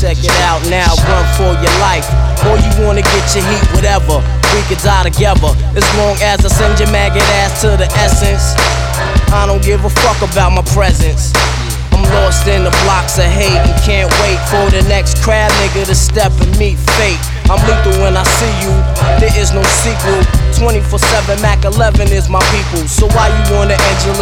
check it out now, run for your life. Or you wanna get your heat, whatever, we could die together. As long as I send your maggot ass to the essence, I don't give a fuck about my presence. I'm lost in the blocks of hate and can't wait for the next crab nigga to step and meet fate. I'm lethal when I see you, there is no sequel. 24/7 Mac 11 is my people. So why you wanna end your